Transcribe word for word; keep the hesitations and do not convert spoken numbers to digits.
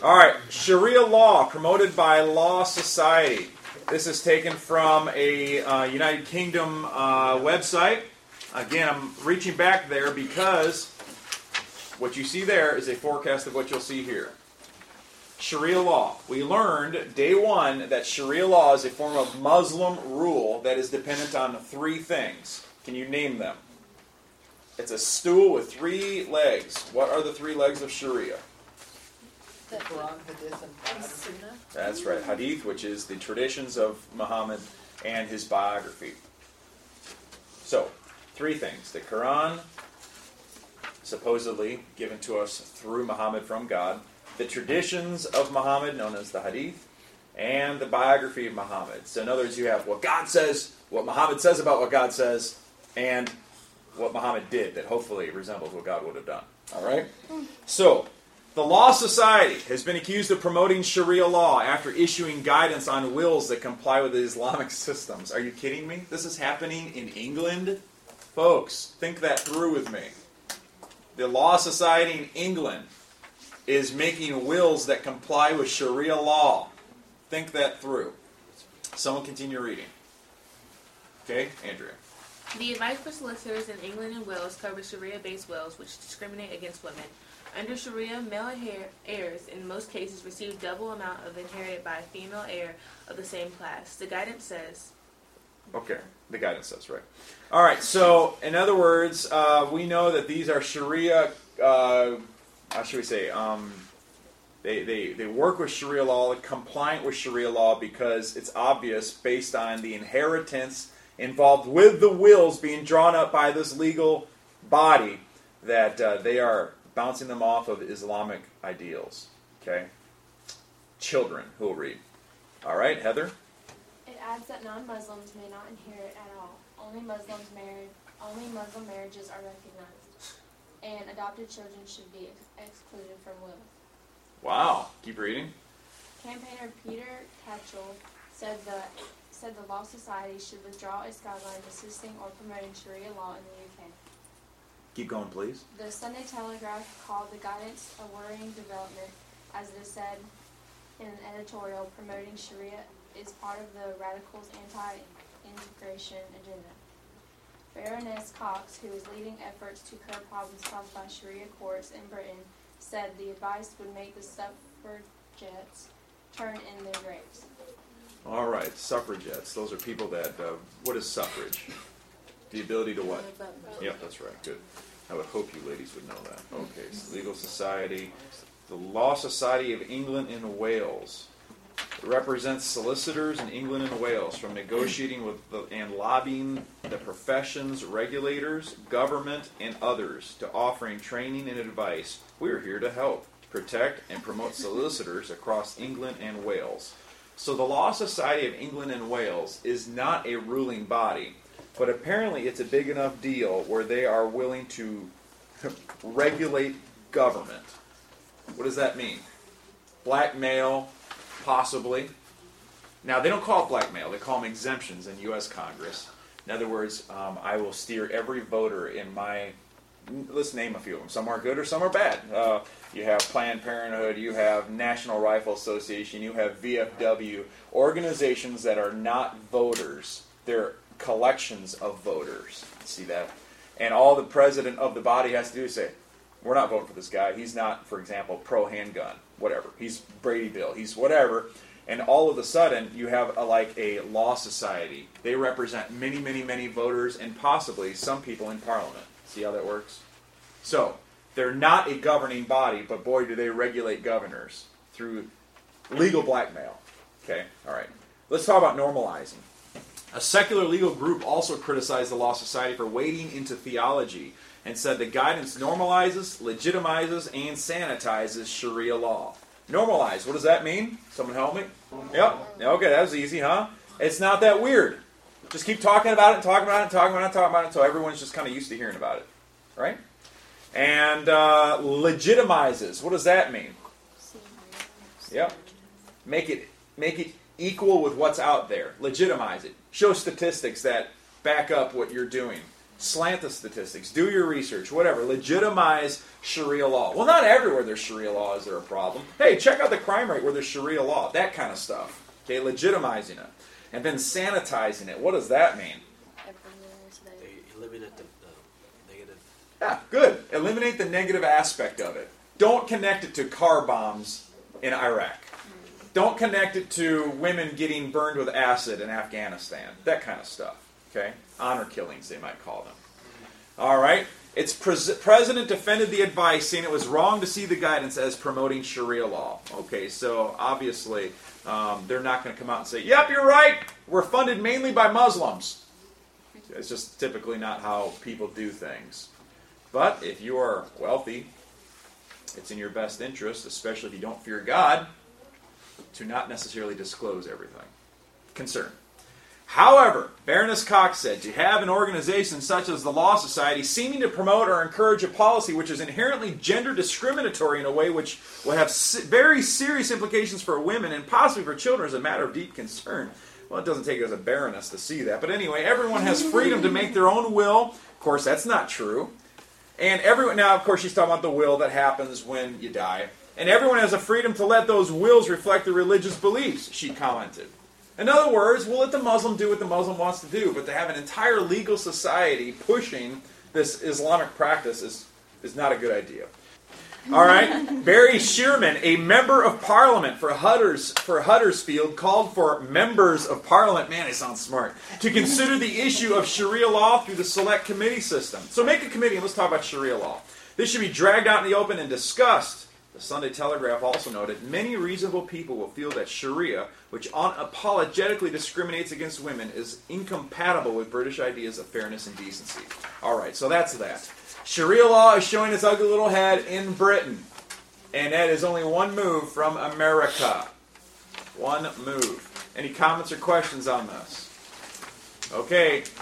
All right, Sharia law promoted by Law Society. This is taken from a uh, United Kingdom uh, website. Again, I'm reaching back there because what you see there is a forecast of what you'll see here. Sharia law. We learned day one that Sharia law is a form of Muslim rule that is dependent on three things. Can you name them? It's a stool with three legs. What are the three legs of Sharia? The Quran, Hadith, and Sunnah. That's right. Hadith, which is the traditions of Muhammad and his biography. So, three things. The Quran, supposedly given to us through Muhammad from God. The traditions of Muhammad, known as the Hadith. And the biography of Muhammad. So in other words, you have what God says, what Muhammad says about what God says, and what Muhammad did that hopefully resembles what God would have done. All right? So, the Law Society has been accused of promoting Sharia law after issuing guidance on wills that comply with the Islamic systems. Are you kidding me? This is happening in England? Folks, think that through with me. The Law Society in England is making wills that comply with Sharia law. Think that through. Someone continue reading. Okay, Andrea. The advice for solicitors in England and Wales covers Sharia-based wills which discriminate against women. Under Sharia, male heir- heirs in most cases receive double amount of inherited by a female heir of the same class. The guidance says... Okay, the guidance says, right. All right, so in other words, uh, we know that these are Sharia, uh, how should we say, um, they, they, they work with Sharia law, compliant with Sharia law because it's obvious based on the inheritance involved with the wills being drawn up by this legal body that uh, they are bouncing them off of Islamic ideals. Okay? Children who will read. All right, Heather? It adds that non-Muslims may not inherit at all. Only Muslims married, only Muslim marriages are recognized, and adopted children should be ex- excluded from will. Wow. Keep reading. Campaigner Peter Tatchell said the said the Law Society should withdraw its guidelines assisting or promoting Sharia law in the U K. Keep going, please. The Sunday Telegraph called the guidance a worrying development, as it is said in an editorial promoting Sharia is part of the radicals' anti-integration agenda. Baroness Cox, who is leading efforts to curb problems caused by Sharia courts in Britain, said the advice would make the suffragettes turn in their graves. All right, suffragettes. Those are people that, uh, what is suffrage? The ability to what? Yep, that's right. Good. I would hope you ladies would know that. Okay, so Legal Society. The Law Society of England and Wales. It represents solicitors in England and Wales from negotiating with the, and lobbying the professions, regulators, government, and others to offering training and advice. We are here to help, protect, and promote solicitors across England and Wales. So the Law Society of England and Wales is not a ruling body, but apparently it's a big enough deal where they are willing to regulate government. What does that mean? Blackmail, possibly. Now, they don't call it blackmail. They call them exemptions in U S Congress. In other words, um, I will steer every voter in my... Let's name a few of them. Some are good or some are bad. Uh, you have Planned Parenthood, you have National Rifle Association, you have V F W, organizations that are not voters. They're collections of voters. See that? And all the president of the body has to do is say, we're not voting for this guy. He's not, for example, pro-handgun, whatever. He's Brady Bill. He's whatever. And all of a sudden, you have a, like a law society. They represent many, many, many voters and possibly some people in Parliament. See how that works? So, they're not a governing body, but boy, do they regulate governors through legal blackmail. Okay, all right. Let's talk about normalizing. A secular legal group also criticized the Law Society for wading into theology and said the guidance normalizes, legitimizes, and sanitizes Sharia law. Normalize, what does that mean? Someone help me? Yep. Okay, that was easy, huh? It's not that weird. Just keep talking about it, and talking about it, and talking about it, and talking about it until everyone's just kind of used to hearing about it. Right? And uh, legitimizes, what does that mean? Yep. Make it, make it equal with what's out there. Legitimize it. Show statistics that back up what you're doing. Slant the statistics. Do your research. Whatever. Legitimize Sharia law. Well, not everywhere there's Sharia law is there a problem. Hey, check out the crime rate where there's Sharia law. That kind of stuff. Okay, legitimizing it. And then sanitizing it. What does that mean? They eliminate the, the negative. Yeah, good. Eliminate the negative aspect of it. Don't connect it to car bombs in Iraq. Don't connect it to women getting burned with acid in Afghanistan. That kind of stuff. Okay? Honor killings, they might call them. All right? Its pres- president defended the advice, saying it was wrong to see the guidance as promoting Sharia law. Okay, so obviously um, they're not going to come out and say, yep, you're right. We're funded mainly by Muslims. It's just typically not how people do things. But if you are wealthy, it's in your best interest, especially if you don't fear God, to not necessarily disclose everything. Concern. However, Baroness Cox said, to have an organization such as the Law Society seeming to promote or encourage a policy which is inherently gender discriminatory in a way which will have very serious implications for women and possibly for children is a matter of deep concern. Well, it doesn't take it as a baroness to see that. But anyway, everyone has freedom to make their own will. Of course, that's not true. And everyone, now, of course, she's talking about the will that happens when you die. And everyone has a freedom to let those wills reflect their religious beliefs, she commented. In other words, we'll let the Muslim do what the Muslim wants to do, but to have an entire legal society pushing this Islamic practice is, is not a good idea. All right? Barry Shearman, a member of Parliament for, Hudders, for Huddersfield, called for members of Parliament, man, it sounds smart, to consider the issue of Sharia law through the select committee system. So make a committee and let's talk about Sharia law. This should be dragged out in the open and discussed. The Sunday Telegraph also noted, many reasonable people will feel that Sharia, which unapologetically discriminates against women, is incompatible with British ideas of fairness and decency. All right, so that's that. Sharia law is showing its ugly little head in Britain. And that is only one move from America. One move. Any comments or questions on this? Okay,